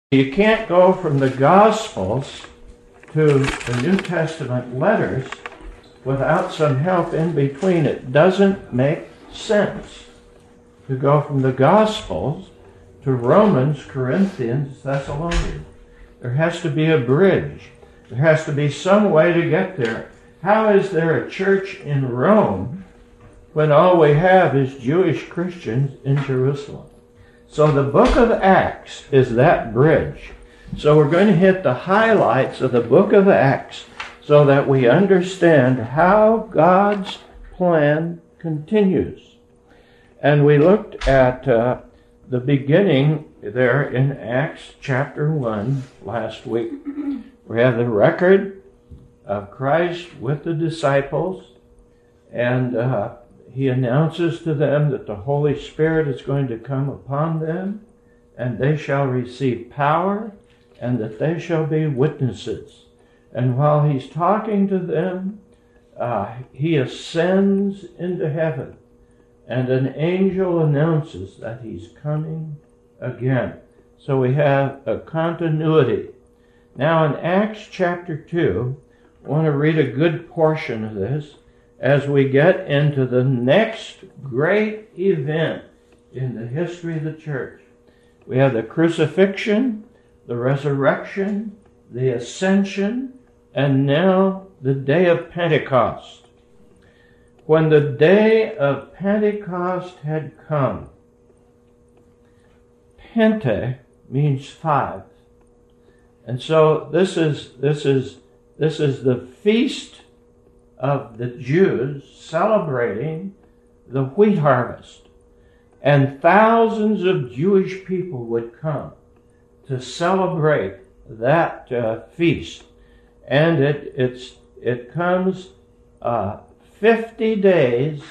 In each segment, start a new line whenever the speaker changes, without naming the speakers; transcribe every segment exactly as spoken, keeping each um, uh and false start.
You can't go from the Gospels to the New Testament letters without some help in between. It doesn't make sense to go from the Gospels to Romans, Corinthians, Thessalonians. There has to be a bridge. There has to be some way to get there. How is there a church in Rome when all we have is Jewish Christians in Jerusalem? So the book of Acts is that bridge. So we're going to hit the highlights of the book of Acts so that we understand how God's plan continues. And we looked at uh, the beginning there in Acts chapter one last week. We have the record of Christ with the disciples, and uh, he announces to them that the Holy Spirit is going to come upon them, and they shall receive power, and that they shall be witnesses. And while he's talking to them, uh, he ascends into heaven, and an angel announces that he's coming again. So we have a continuity. Now in Acts chapter two, I want to read a good portion of this as we get into the next great event in the history of the church. We have the crucifixion, the resurrection, the ascension, and now the day of Pentecost. When the day of Pentecost had come, Pente means five. And so this is this is this is the feast of the Jews celebrating the wheat harvest. And thousands of Jewish people would come to celebrate that uh, feast. And it it's it comes uh, fifty days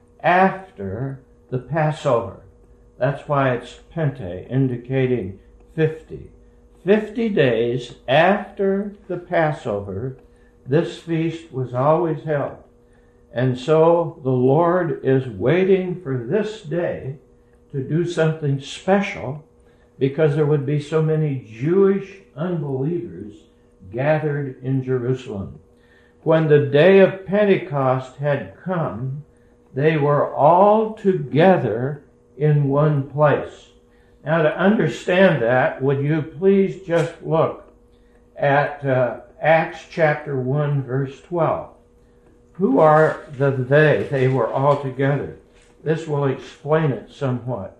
after the Passover. That's why it's Pente, indicating fifty. Fifty days after the Passover, this feast was always held. And so the Lord is waiting for this day to do something special, because there would be so many Jewish unbelievers gathered in Jerusalem. When the day of Pentecost had come, they were all together in one place. Now, to understand that, would you please just look at uh, Acts chapter one, verse twelve. Who are the they? They were all together. This will explain it somewhat.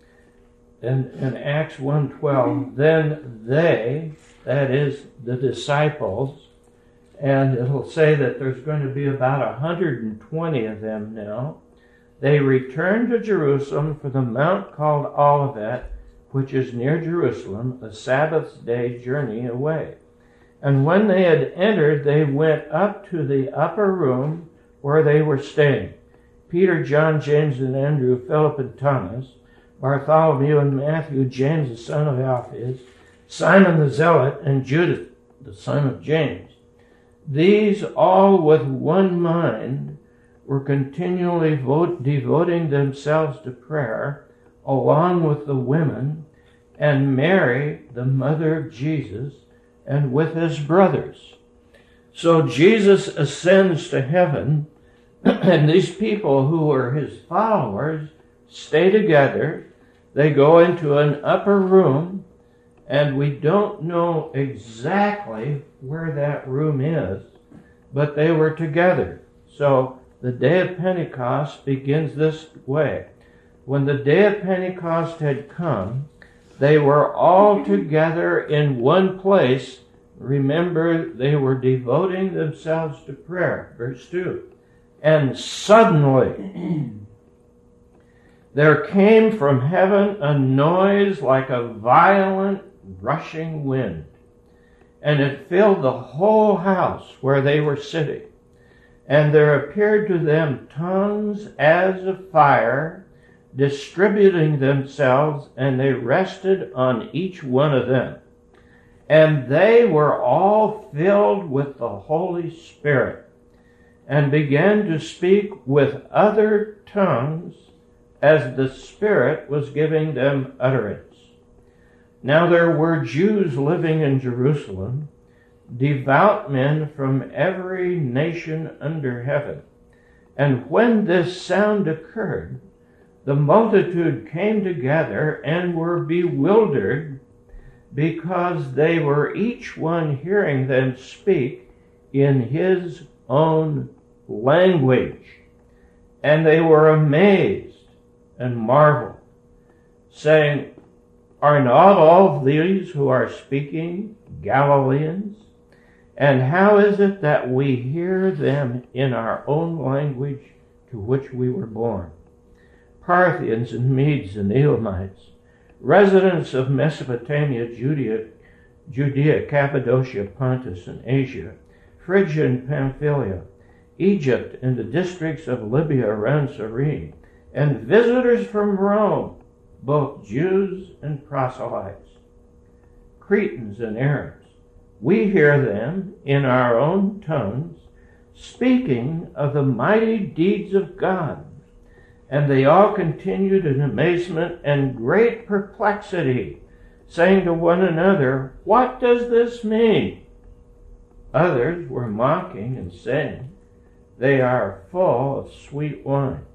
In, in Acts one twelve, then they, that is the disciples, and it'll say that there's going to be about one hundred twenty of them now, they returned to Jerusalem for the mount called Olivet, which is near Jerusalem, a Sabbath day journey away. And when they had entered, they went up to the upper room where they were staying. Peter, John, James, and Andrew, Philip, and Thomas, Bartholomew and Matthew, James, the son of Alphaeus, Simon the Zealot, and Judas, the son of James. These all with one mind were continually vote, devoting themselves to prayer, along with the women, and Mary, the mother of Jesus, and with his brothers. So Jesus ascends to heaven, and these people who are his followers stay together. They go into an upper room, and we don't know exactly where that room is, but they were together. So the day of Pentecost begins this way. When the day of Pentecost had come, they were all together in one place. Remember, they were devoting themselves to prayer. Verse two. And suddenly there came from heaven a noise like a violent rushing wind, and it filled the whole house where they were sitting. And there appeared to them tongues as of fire, distributing themselves, and they rested on each one of them. And they were all filled with the Holy Spirit, and began to speak with other tongues as the Spirit was giving them utterance. Now there were Jews living in Jerusalem, devout men from every nation under heaven. And when this sound occurred, the multitude came together and were bewildered, because they were each one hearing them speak in his own language. And they were amazed and marveled, saying, Are not all these who are speaking Galileans? And how is it that we hear them in our own language to which we were born? Parthians and Medes and Elamites, residents of Mesopotamia, Judea, Judea, Cappadocia, Pontus, and Asia, Phrygia and Pamphylia, Egypt, and the districts of Libya around Cyrene, and visitors from Rome, both Jews and proselytes, Cretans and Arabs. We hear them in our own tongues, speaking of the mighty deeds of God. And they all continued in amazement and great perplexity, saying to one another, What does this mean? Others were mocking and saying, They are full of sweet wine.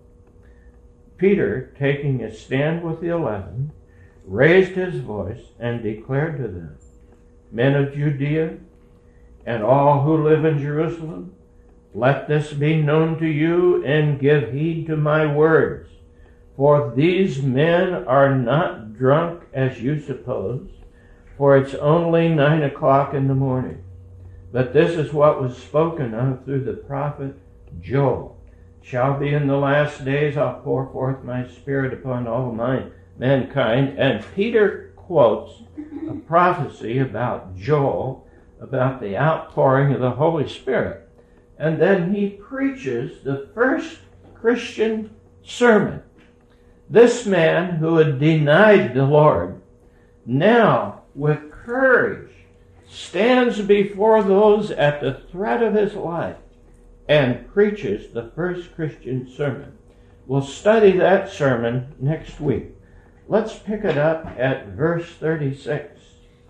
Peter, taking a stand with the eleven, raised his voice and declared to them, Men of Judea, and all who live in Jerusalem, let this be known to you, and give heed to my words. For these men are not drunk as you suppose, for it's only nine o'clock in the morning. But this is what was spoken of through the prophet Joel. Shall be in the last days, I'll pour forth my spirit upon all my mankind. And Peter quotes a prophecy about Joel, about the outpouring of the Holy Spirit. And then he preaches the first Christian sermon. This man who had denied the Lord, now with courage stands before those at the threat of his life and preaches the first Christian sermon. We'll study that sermon next week. Let's pick it up at verse thirty-six.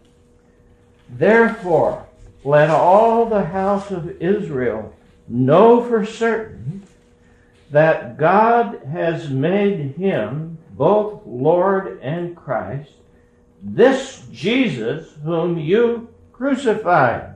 Therefore, let all the house of Israel know for certain that God has made him both Lord and Christ, this Jesus whom you crucified.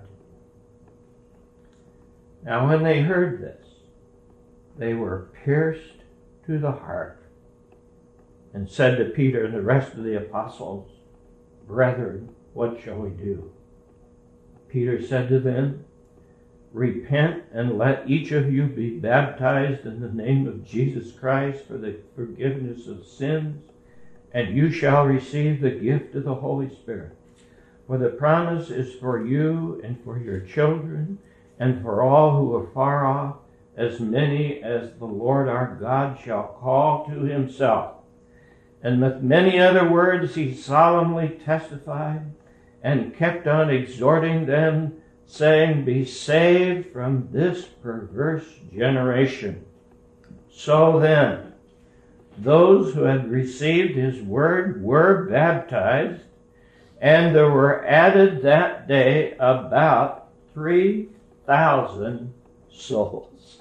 Now when they heard this, they were pierced to the heart, and said to Peter and the rest of the apostles, Brethren, what shall we do? Peter said to them, Repent and let each of you be baptized in the name of Jesus Christ for the forgiveness of sins, and you shall receive the gift of the Holy Spirit. For the promise is for you and for your children and for all who are far off, as many as the Lord our God shall call to himself. And with many other words he solemnly testified and kept on exhorting them, saying, Be saved from this perverse generation. So then, those who had received his word were baptized, and there were added that day about three thousand souls.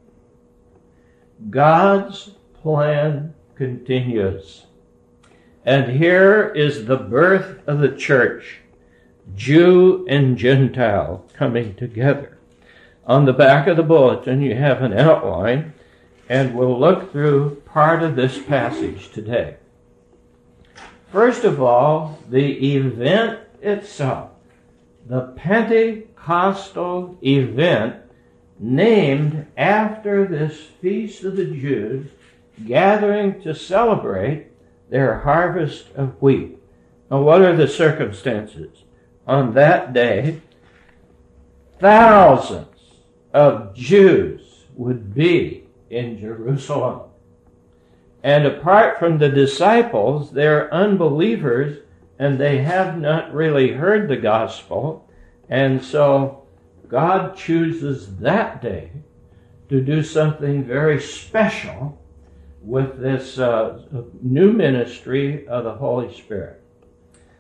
God's plan continues. And here is the birth of the church, Jew and Gentile coming together. On the back of the bulletin you have an outline, and we'll look through part of this passage today. First of all, the event itself, the Pentecostal event named after this feast of the Jews gathering to celebrate their harvest of wheat. Now, what are the circumstances? On that day, thousands of Jews would be in Jerusalem. And apart from the disciples, they're unbelievers, and they have not really heard the gospel. And so God chooses that day to do something very special with this uh, new ministry of the Holy Spirit.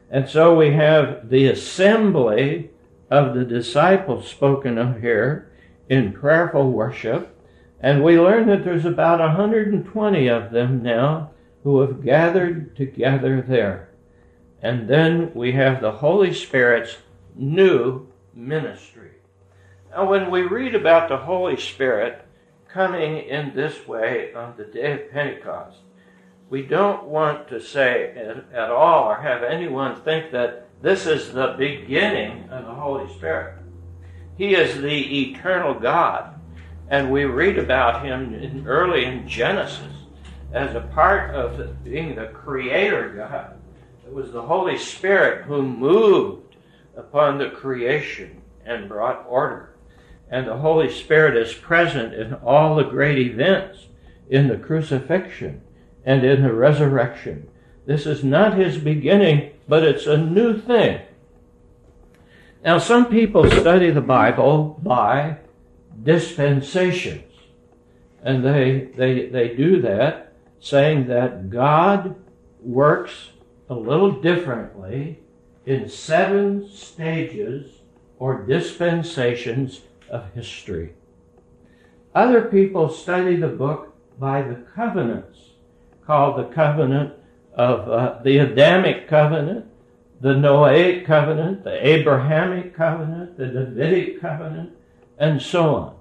And so we have the assembly of the disciples spoken of here in prayerful worship. And we learn that there's about one hundred twenty of them now who have gathered together there. And then we have the Holy Spirit's new ministry. Now, when we read about the Holy Spirit coming in this way on the day of Pentecost, we don't want to say at, at all or have anyone think that this is the beginning of the Holy Spirit. He is the eternal God. And we read about him in, early in Genesis as a part of being the creator God. It was the Holy Spirit who moved upon the creation and brought order. And the Holy Spirit is present in all the great events, in the crucifixion and in the resurrection. This is not his beginning, but it's a new thing. Now, some people study the Bible by dispensations. And they, they, they do that, saying that God works a little differently in seven stages or dispensations of history. Other people study the book by the covenants, called the covenant of uh, the Adamic covenant, the Noahic covenant, the Abrahamic covenant, the Davidic covenant, and so on.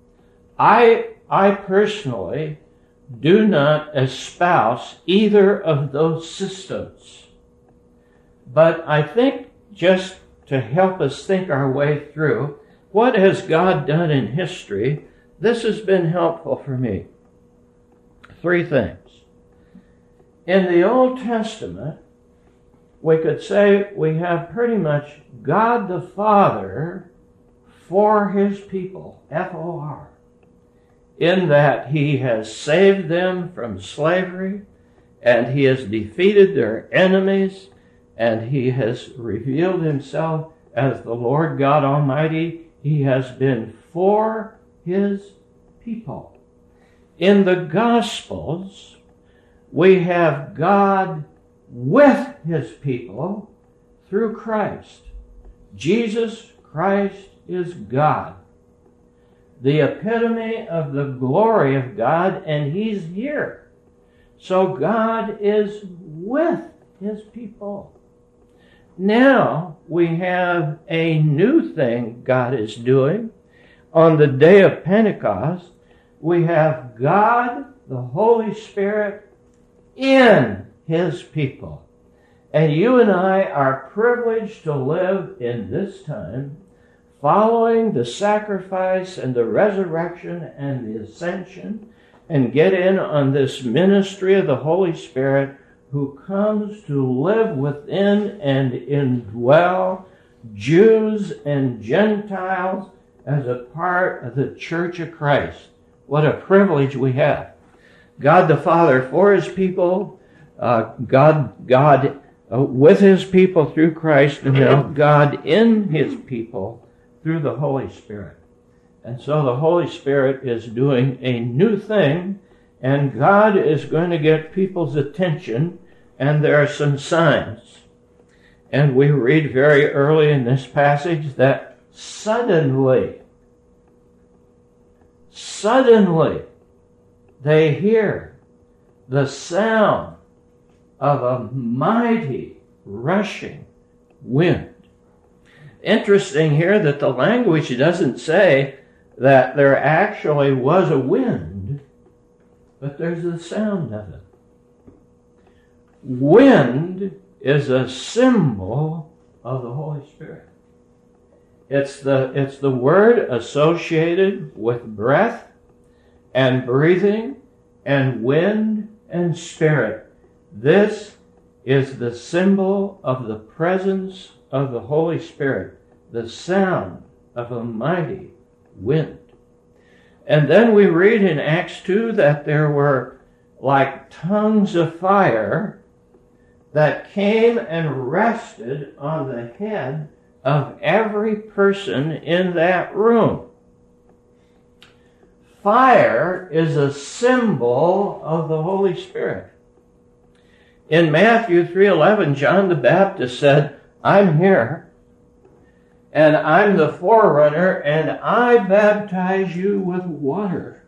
I, I personally do not espouse either of those systems. But I think, just to help us think our way through, what has God done in history, this has been helpful for me. Three things. In the Old Testament, we could say we have pretty much God the Father for his people, F O R, in that he has saved them from slavery, and he has defeated their enemies, and he has revealed himself as the Lord God Almighty. He has been for his people. In the Gospels, we have God with his people through Christ. Jesus Christ is God, the epitome of the glory of God, and he's here. So God is with his people. Now we have a new thing God is doing. On the day of Pentecost, we have God, the Holy Spirit, in his people. And you and I are privileged to live in this time following the sacrifice and the resurrection and the ascension, and get in on this ministry of the Holy Spirit, who comes to live within and indwell Jews and Gentiles as a part of the Church of Christ. What a privilege we have. God the Father for his people, uh, God, God uh, with his people through Christ, and now God in his people through the Holy Spirit. And so the Holy Spirit is doing a new thing, and God is going to get people's attention, and there are some signs. And we read very early in this passage that suddenly, suddenly, they hear the sound of a mighty rushing wind. Interesting here that the language doesn't say that there actually was a wind, but there's the sound of it. Wind is a symbol of the Holy Spirit. It's the, it's the word associated with breath and breathing and wind and spirit. This is the symbol of the presence of the Holy Spirit, the sound of a mighty wind. And then we read in Acts two that there were like tongues of fire that came and rested on the head of every person in that room. Fire is a symbol of the Holy Spirit. In Matthew three eleven, John the Baptist said, I'm here, and I'm the forerunner, and I baptize you with water.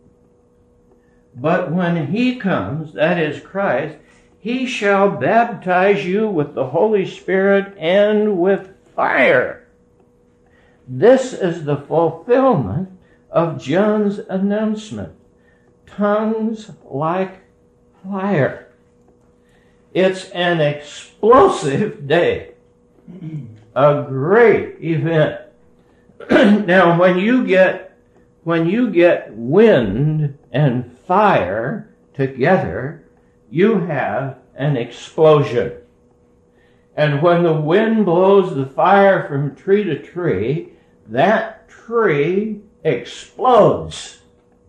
But when he comes, that is Christ, he shall baptize you with the Holy Spirit and with fire. This is the fulfillment of John's announcement. Tongues like fire. It's an explosive day. A great event. Now, when you get when you get wind and fire together, you have an explosion. And when the wind blows the fire from tree to tree, that tree explodes.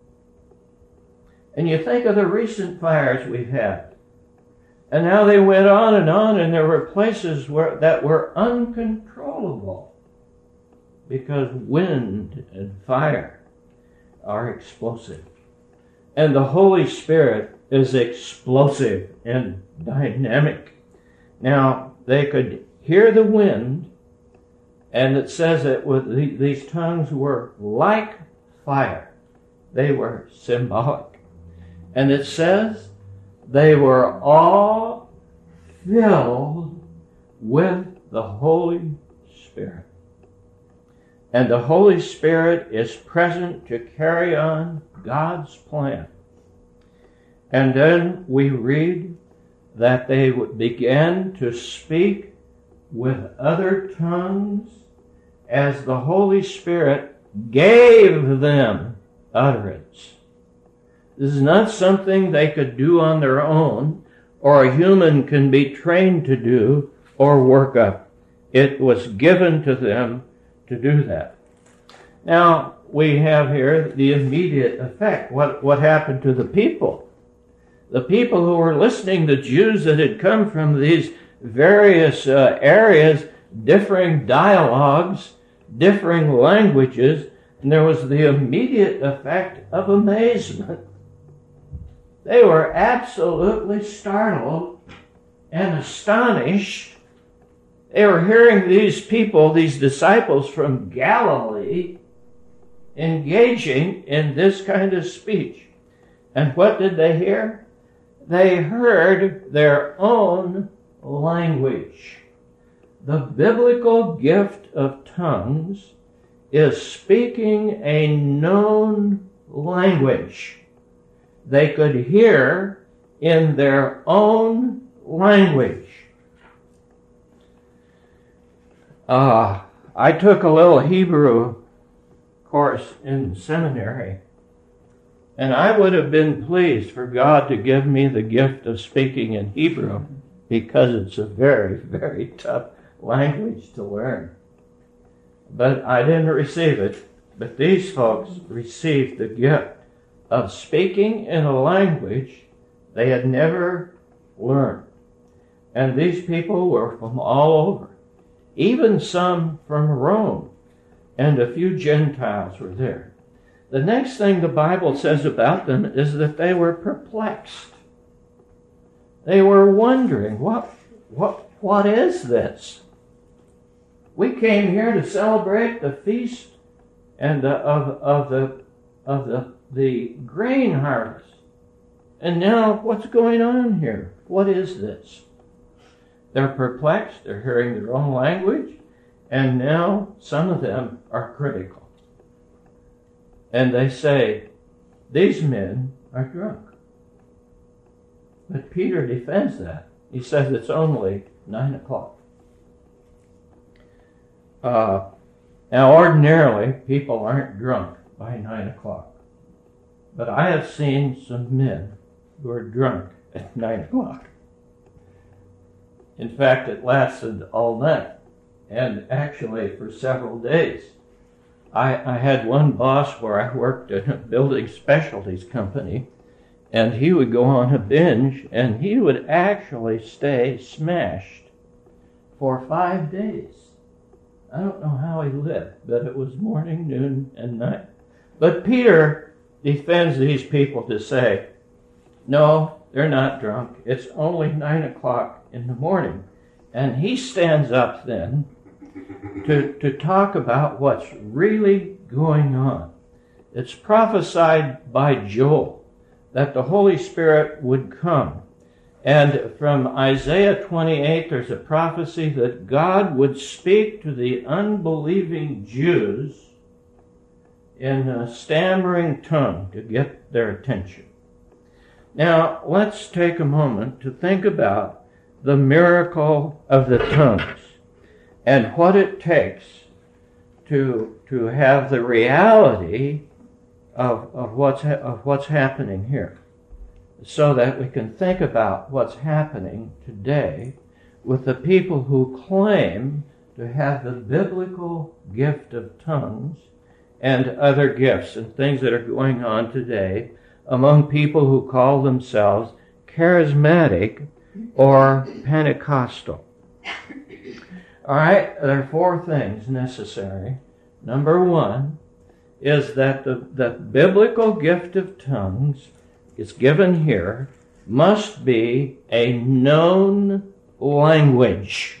And you think of the recent fires we've had. And now they went on and on, and there were places where that were uncontrollable because wind and fire are explosive. And the Holy Spirit is explosive and dynamic. Now, they could hear the wind, and it says that with the, these tongues were like fire. They were symbolic. And it says they were all filled with the Holy Spirit. And the Holy Spirit is present to carry on God's plan. And then we read that they began to speak with other tongues as the Holy Spirit gave them utterance. This is not something they could do on their own, or a human can be trained to do or work up. It was given to them to do that. Now, we have here the immediate effect. What, what happened to the people? The people who were listening, the Jews that had come from these various uh, areas, differing dialogues, differing languages, and there was the immediate effect of amazement. They were absolutely startled and astonished. They were hearing these people, these disciples from Galilee, engaging in this kind of speech. And what did they hear? They heard their own language. The biblical gift of tongues is speaking a known language. They could hear in their own language. Uh, I took a little Hebrew course in seminary, and I would have been pleased for God to give me the gift of speaking in Hebrew, because it's a very, very tough language to learn. But I didn't receive it. But these folks received the gift of speaking in a language they had never learned. And these people were from all over, even some from Rome, and a few Gentiles were there. The next thing the Bible says about them is that they were perplexed. They were wondering, what, what, what is this? We came here to celebrate the feast and uh, of of the of the the grain harvest, and now what's going on here? What is this? They're perplexed. They're hearing their own language, and now some of them are critical. And they say, these men are drunk. But Peter defends that. He says it's only nine o'clock. Uh, now, ordinarily, people aren't drunk by nine o'clock. But I have seen some men who are drunk at nine o'clock. In fact, it lasted all night, and actually for several days. I, I had one boss where I worked in a building specialties company, and he would go on a binge, and he would actually stay smashed for five days. I don't know how he lived, but it was morning, noon, and night. But Peter defends these people to say, no, they're not drunk. It's only nine o'clock in the morning. And he stands up then to, to talk about what's really going on. It's prophesied by Joel that the Holy Spirit would come. And from Isaiah twenty-eight, there's a prophecy that God would speak to the unbelieving Jews in a stammering tongue to get their attention. Now, let's take a moment to think about the miracle of the tongues and what it takes to, to have the reality of, of, what's, ha- of what's happening here, so that we can think about what's happening today with the people who claim to have the biblical gift of tongues and other gifts and things that are going on today among people who call themselves charismatic or Pentecostal. All right, there are four things necessary. Number one is that the, the biblical gift of tongues is given here must be a known language.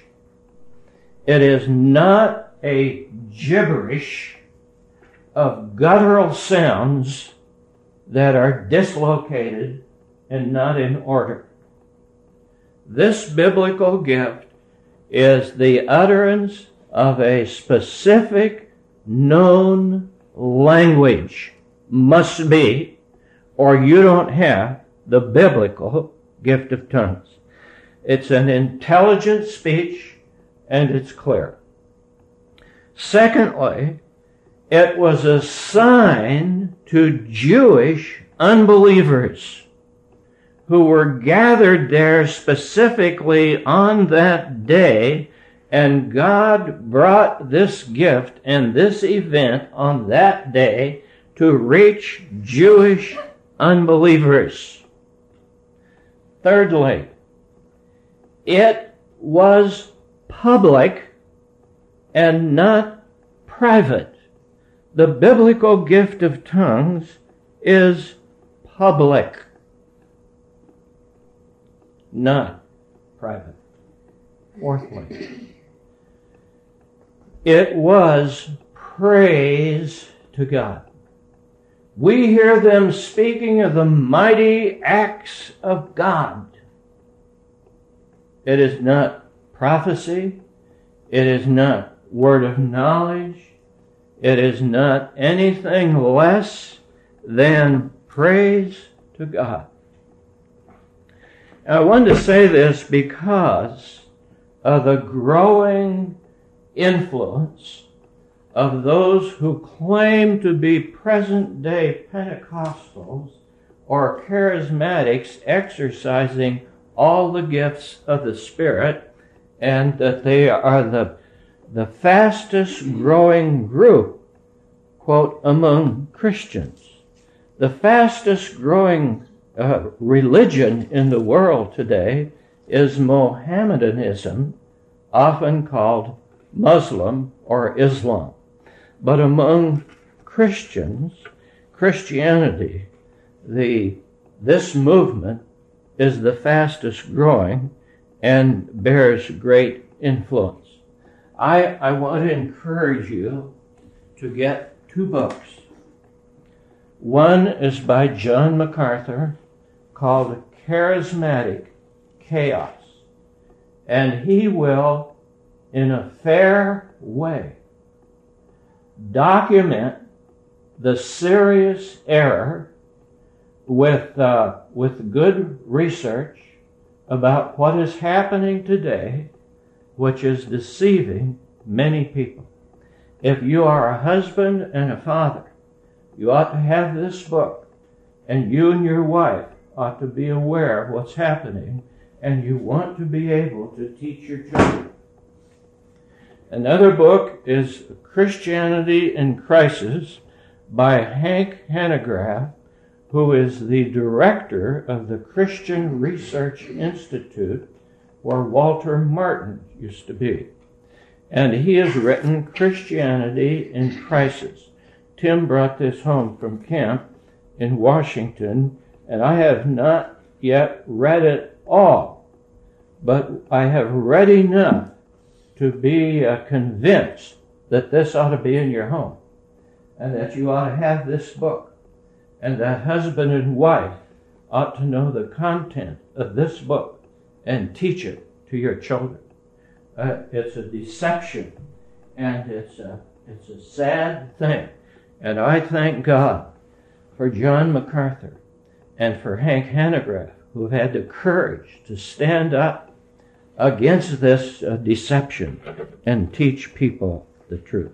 It is not a gibberish of guttural sounds that are dislocated and not in order. This biblical gift is the utterance of a specific known language, must be, or you don't have the biblical gift of tongues. It's an intelligent speech and it's clear. Secondly, it was a sign to Jewish unbelievers who were gathered there specifically on that day, and God brought this gift and this event on that day to reach Jewish unbelievers. Thirdly, it was public and not private. The biblical gift of tongues is public, not private. Fourthly, it was praise to God. We hear them speaking of the mighty acts of God. It is not prophecy. It is not word of knowledge. It is not anything less than praise to God. I wanted to say this because of the growing influence of those who claim to be present-day Pentecostals or charismatics exercising all the gifts of the Spirit, and that they are the, the fastest growing group, quote, among Christians. The fastest growing uh, religion in the world today is Mohammedanism, often called Muslim or Islam. But among Christians, Christianity, the this movement is the fastest growing and bears great influence. I, I want to encourage you to get two books. One is by John MacArthur called Charismatic Chaos. And he will, in a fair way, document the serious error with uh, with good research about what is happening today, which is deceiving many people. If you are a husband and a father, you ought to have this book, and you and your wife ought to be aware of what's happening, and you want to be able to teach your children. Another book is Christianity in Crisis by Hank Hanegraaff, who is the director of the Christian Research Institute, where Walter Martin used to be. And he has written Christianity in Crisis. Tim brought this home from camp in Washington, and I have not yet read it all, but I have read enough to be uh, convinced that this ought to be in your home, and that you ought to have this book, and that husband and wife ought to know the content of this book and teach it to your children. Uh, it's a deception, and it's a, it's a sad thing. And I thank God for John MacArthur and for Hank Hanegraaff, who have had the courage to stand up against this uh, deception and teach people the truth.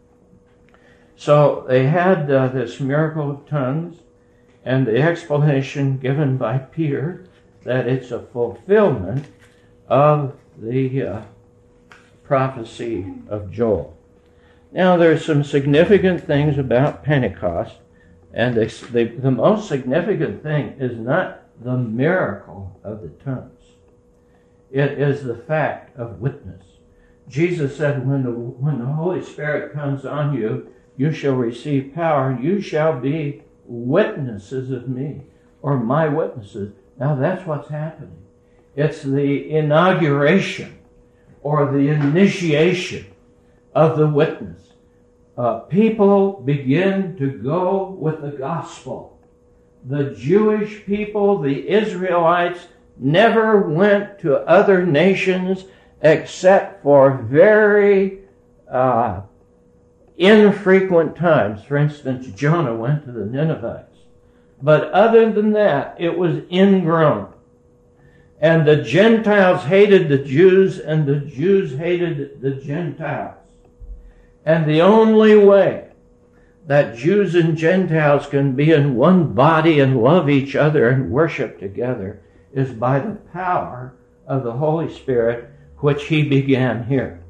So they had uh, this miracle of tongues, and the explanation given by Peter that it's a fulfillment of the uh, prophecy of Joel. Now, there's some significant things about Pentecost, and the, the, the most significant thing is not the miracle of the tongues. It is the fact of witness. Jesus said, when the, when the Holy Spirit comes on you, you shall receive power, and you shall be witnesses of me, or my witnesses. Now, that's what's happening. It's the inauguration or the initiation of the witness. Uh, people begin to go with the gospel. The Jewish people, the Israelites, never went to other nations except for very uh, infrequent times. For instance, Jonah went to the Ninevites. But other than that, it was ingrown. And the Gentiles hated the Jews, and the Jews hated the Gentiles. And the only way that Jews and Gentiles can be in one body and love each other and worship together is by the power of the Holy Spirit, which He began here.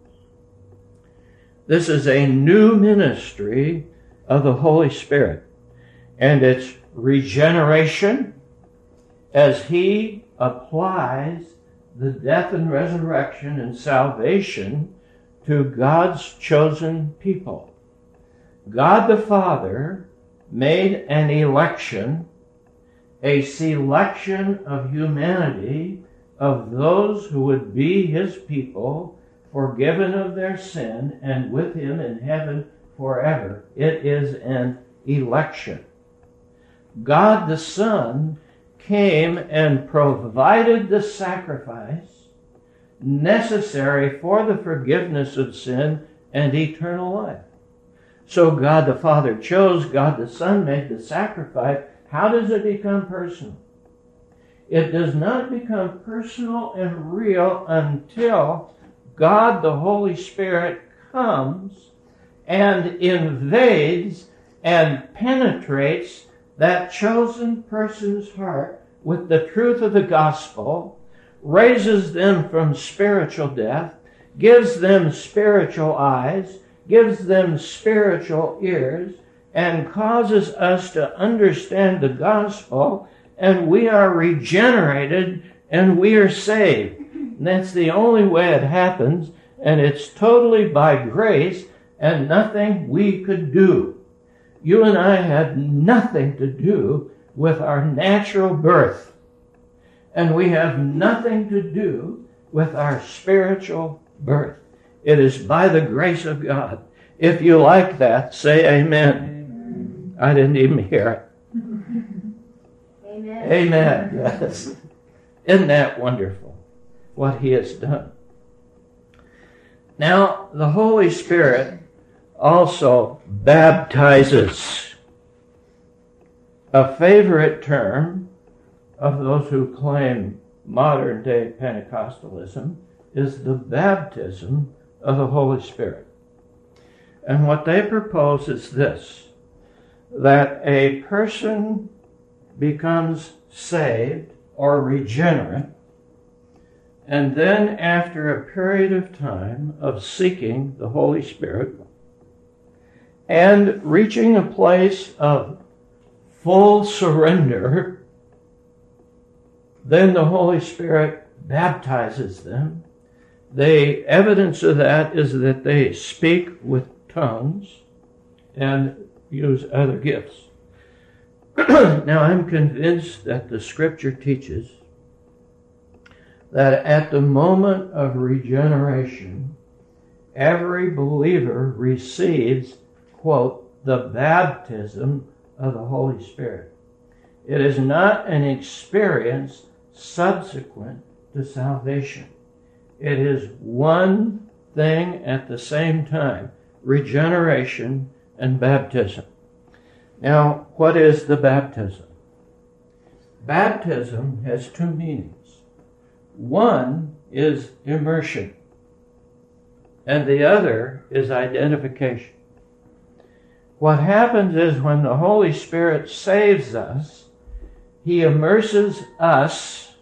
This is a new ministry of the Holy Spirit, and it's regeneration as He applies the death and resurrection and salvation to God's chosen people. God the Father made an election, a selection of humanity, of those who would be His people, forgiven of their sin, and with Him in heaven forever. It is an election. God the Son came and provided the sacrifice necessary for the forgiveness of sin and eternal life. So God the Father chose, God the Son made the sacrifice. How does it become personal? It does not become personal and real until God the Holy Spirit comes and invades and penetrates that chosen person's heart with the truth of the gospel, raises them from spiritual death, gives them spiritual eyes, gives them spiritual ears, and causes us to understand the gospel, and we are regenerated and we are saved. And that's the only way it happens, and it's totally by grace and nothing we could do. You and I had nothing to do with our natural birth. And we have nothing to do with our spiritual birth. It is by the grace of God. If you like that, say amen. Amen. I didn't even hear it.
Amen.
Amen. Yes. Isn't that wonderful, what He has done? Now, the Holy Spirit also baptizes. A favorite term of those who claim modern-day Pentecostalism is the baptism of the Holy Spirit. And what they propose is this, that a person becomes saved or regenerate, and then after a period of time of seeking the Holy Spirit and reaching a place of full surrender, then the Holy Spirit baptizes them. The evidence of that is that they speak with tongues and use other gifts. Now, I'm convinced that the Scripture teaches that at the moment of regeneration, every believer receives, quote, the baptism of the Holy Spirit. It is not an experience subsequent to salvation. It is one thing at the same time, regeneration and baptism. Now, what is the baptism? Baptism has two meanings. One is immersion, and the other is identification. What happens is when the Holy Spirit saves us, He immerses us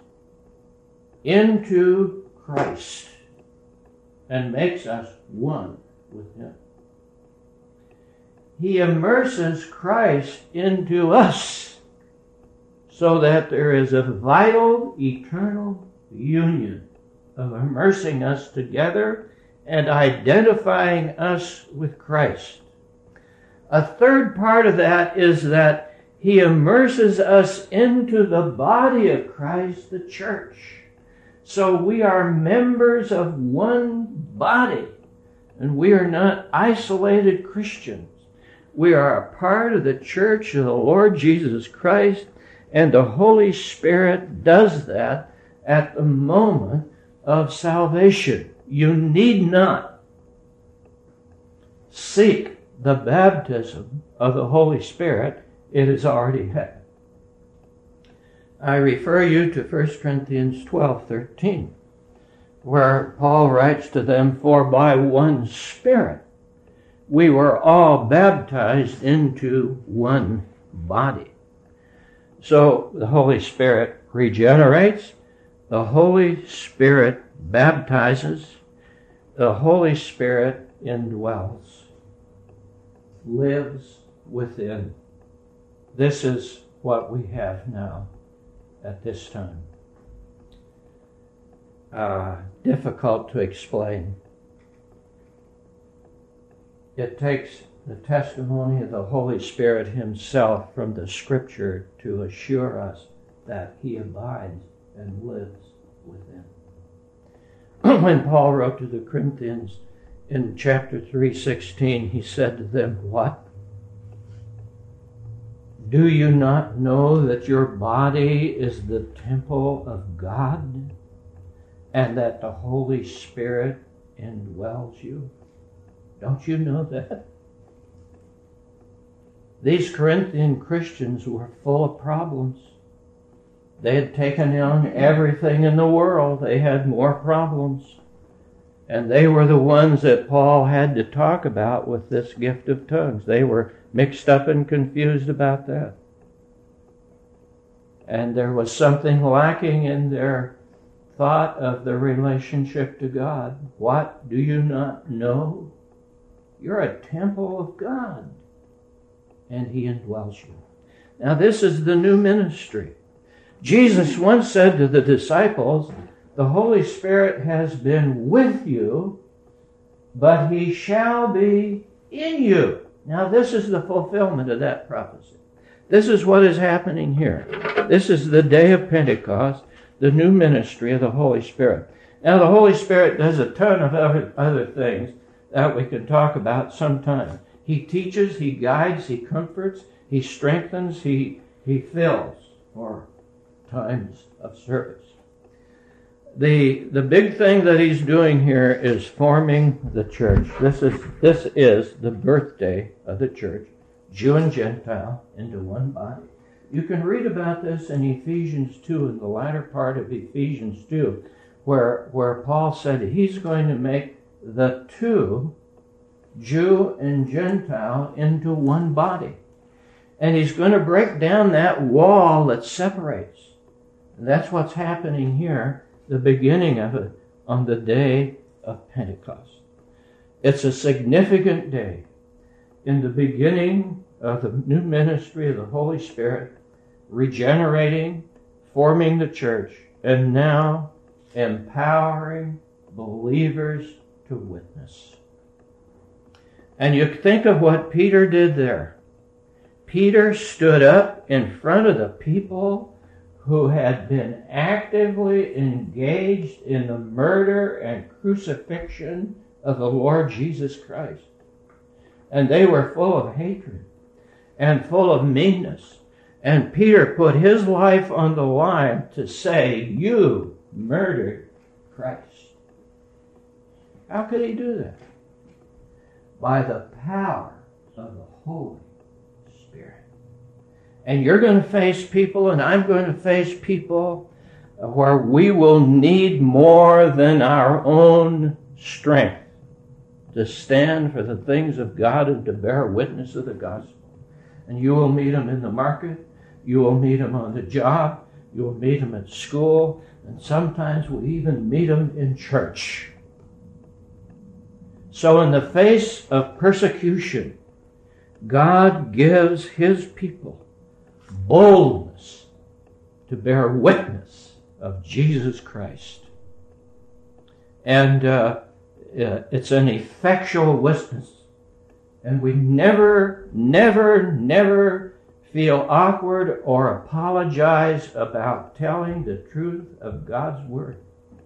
into Christ and makes us one with Him. He immerses Christ into us so that there is a vital, eternal union of immersing us together and identifying us with Christ. A third part of that is that He immerses us into the body of Christ, the church. So we are members of one body, and we are not isolated Christians. We are a part of the church of the Lord Jesus Christ, and the Holy Spirit does that at the moment of salvation. You need not seek the baptism of the Holy Spirit. It is already happened. I refer you to First Corinthians twelve thirteen, where Paul writes to them, "For by one Spirit we were all baptized into one body." So the Holy Spirit regenerates, the Holy Spirit baptizes, the Holy Spirit indwells, lives within. This is what we have now at this time. Uh, difficult to explain. It takes the testimony of the Holy Spirit Himself from the Scripture to assure us that He abides and lives within. When Paul wrote to the Corinthians in chapter three sixteen, he said to them, "What? Do you not know that your body is the temple of God, and that the Holy Spirit indwells you?" Don't you know that? These Corinthian Christians were full of problems. They had taken on everything in the world. They had more problems. And they were the ones that Paul had to talk about with this gift of tongues. They were mixed up and confused about that. And there was something lacking in their thought of the relationship to God. What? Do you not know? You're a temple of God, and He indwells you. Now, this is the new ministry. Jesus once said to the disciples, "The Holy Spirit has been with you, but He shall be in you." Now, this is the fulfillment of that prophecy. This is what is happening here. This is the day of Pentecost, the new ministry of the Holy Spirit. Now, the Holy Spirit does a ton of other, other things that we can talk about sometime. He teaches, He guides, He comforts, He strengthens, He, he fills for times of service. The, the big thing that He's doing here is forming the church. This is, this is the birthday of the church, Jew and Gentile into one body. You can read about this in Ephesians two, in the latter part of Ephesians two, where, where Paul said He's going to make the two, Jew and Gentile, into one body. And He's going to break down that wall that separates. And that's what's happening here, the beginning of it, on the day of Pentecost. It's a significant day in the beginning of the new ministry of the Holy Spirit, regenerating, forming the church, and now empowering believers to witness. And you think of what Peter did there. Peter stood up in front of the people who had been actively engaged in the murder and crucifixion of the Lord Jesus Christ. And they were full of hatred and full of meanness. And Peter put his life on the line to say, you murdered Christ. How could he do that? By the power of the Holy Spirit. And you're going to face people, and I'm going to face people where we will need more than our own strength to stand for the things of God and to bear witness of the gospel. And you will meet them in the market. You will meet them on the job. You will meet them at school. And sometimes we even meet them in church. So in the face of persecution, God gives his people boldness to bear witness of Jesus Christ. And uh, it's an effectual witness. And we never, never, never feel awkward or apologize about telling the truth of God's word.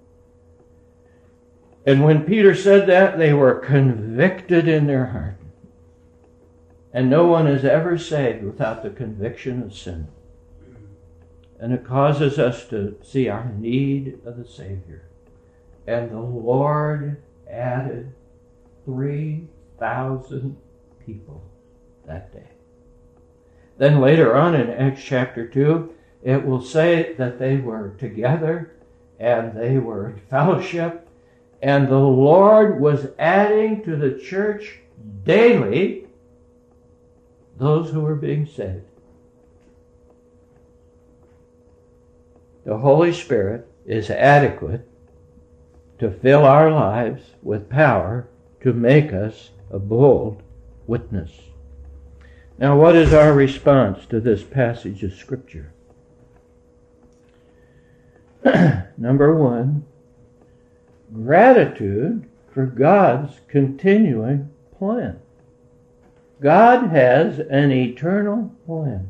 And when Peter said that, they were convicted in their heart. And no one is ever saved without the conviction of sin. And it causes us to see our need of the Savior. And the Lord added three thousand people that day. Then later on in Acts chapter two, it will say that they were together and they were in fellowship. And the Lord was adding to the church daily those who were being saved. The Holy Spirit is adequate to fill our lives with power to make us a bold witness. Now, what is our response to this passage of Scripture? Number one, gratitude for God's continuing plan. God has an eternal plan.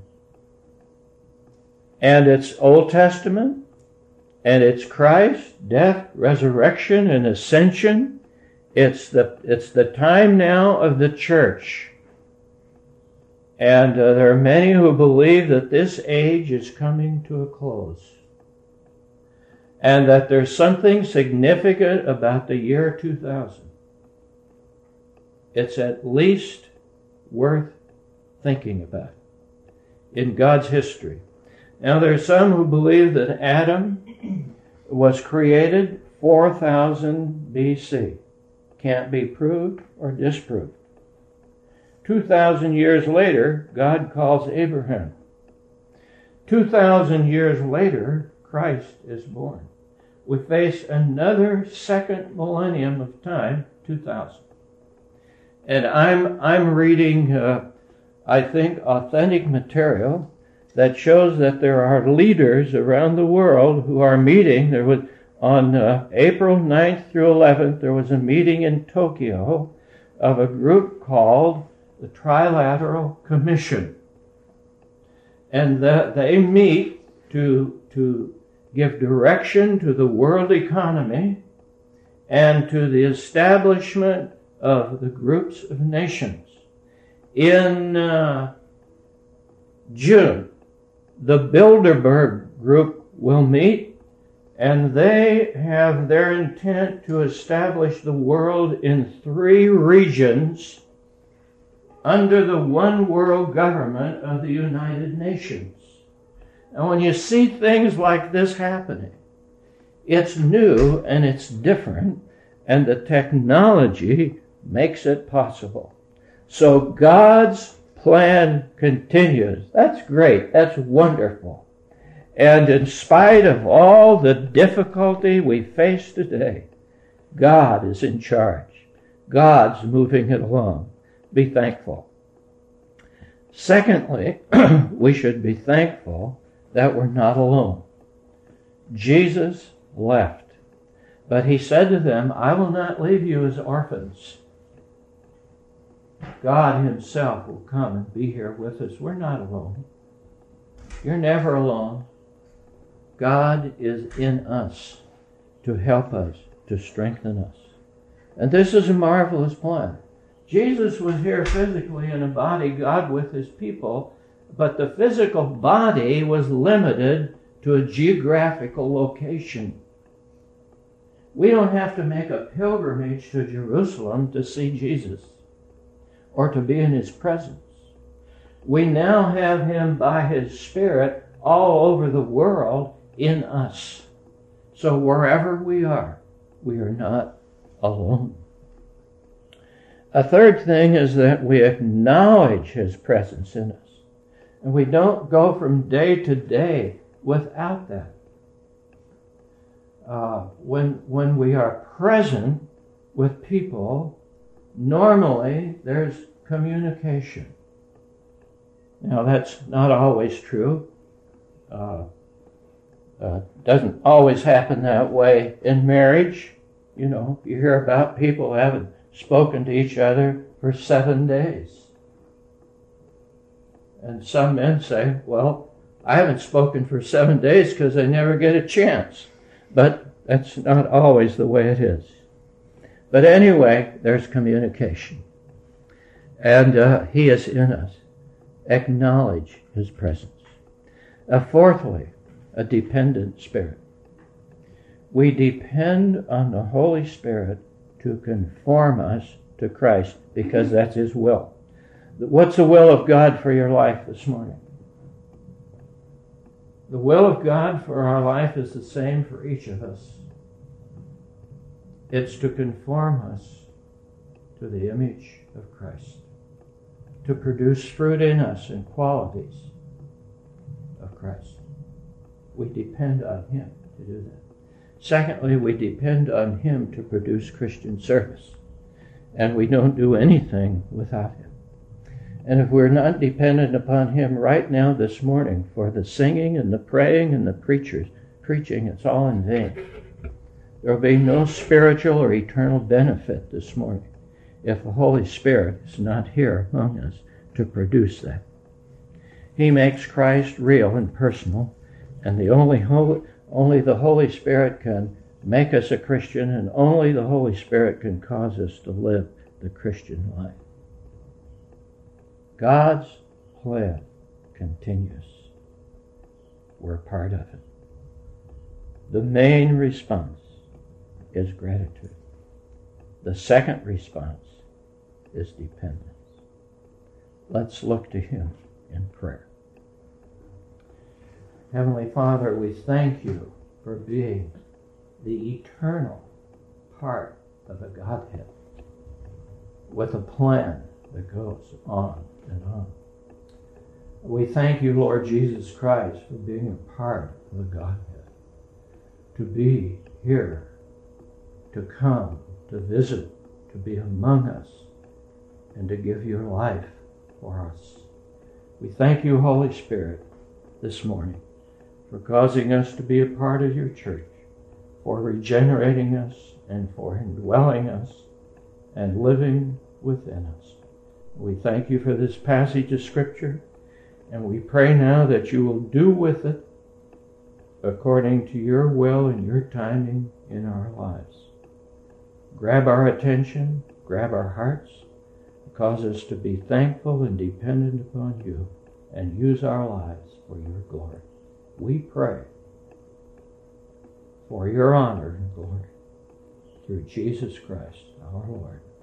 And it's Old Testament, and it's Christ, death, resurrection, and ascension. It's the, it's the time now of the church. And uh, there are many who believe that this age is coming to a close. And that there's something significant about the year two thousand. It's at least worth thinking about in God's history. Now, there are some who believe that Adam was created four thousand B C. Can't be proved or disproved. two thousand years later, God calls Abraham. two thousand years later, Christ is born. We face another second millennium of time, two thousand. And I'm I'm reading, uh, I think, authentic material that shows that there are leaders around the world who are meeting. There was on uh, April ninth through eleventh, there was a meeting in Tokyo of a group called the Trilateral Commission. And the, they meet to, to give direction to the world economy and to the establishment of the groups of nations. In uh, June, the Bilderberg group will meet, and they have their intent to establish the world in three regions under the one world government of the United Nations. And when you see things like this happening, it's new and it's different, and the technology makes it possible. So God's plan continues. That's great. That's wonderful. And in spite of all the difficulty we face today, God is in charge. God's moving it along. Be thankful. Secondly, we should be thankful that we're not alone. Jesus left, but he said to them, I will not leave you as orphans. God himself will come and be here with us. We're not alone. You're never alone. God is in us to help us, to strengthen us. And this is a marvelous plan. Jesus was here physically in a body, God with his people, but the physical body was limited to a geographical location. We don't have to make a pilgrimage to Jerusalem to see Jesus or to be in his presence. We now have him by his Spirit all over the world in us. So wherever we are, we are not alone. A third thing is that we acknowledge his presence in us. And we don't go from day to day without that. Uh, when, when we are present with people, normally there's communication. Now that's not always true. Uh, uh, doesn't always happen that way in marriage. You know, you hear about people who haven't spoken to each other for seven days. And some men say, well, I haven't spoken for seven days because I never get a chance. But that's not always the way it is. But anyway, there's communication. And uh, he is in us. Acknowledge his presence. Uh, fourthly, a dependent spirit. We depend on the Holy Spirit to conform us to Christ because that's his will. What's the will of God for your life this morning? The will of God for our life is the same for each of us. It's to conform us to the image of Christ, to produce fruit in us and qualities of Christ. We depend on him to do that. Secondly, we depend on him to produce Christian service, and we don't do anything without him. And if we're not dependent upon him right now this morning for the singing and the praying and the preachers, preaching, it's all in vain. There will be no spiritual or eternal benefit this morning if the Holy Spirit is not here among us to produce that. He makes Christ real and personal, and the only holy, only the Holy Spirit can make us a Christian, and only the Holy Spirit can cause us to live the Christian life. God's plan continues. We're part of it. The main response is gratitude. The second response is dependence. Let's look to him in prayer. Heavenly Father, we thank you for being the eternal part of the Godhead with a plan that goes on and on. We thank you, Lord Jesus Christ, for being a part of the Godhead, to be here, to come, to visit, to be among us, and to give your life for us. We thank you, Holy Spirit, this morning for causing us to be a part of your church, for regenerating us and for indwelling us and living within us. We thank you for this passage of Scripture, and we pray now that you will do with it according to your will and your timing in our lives. Grab our attention, grab our hearts, cause us to be thankful and dependent upon you, and use our lives for your glory. We pray for your honor and glory through Jesus Christ, our Lord.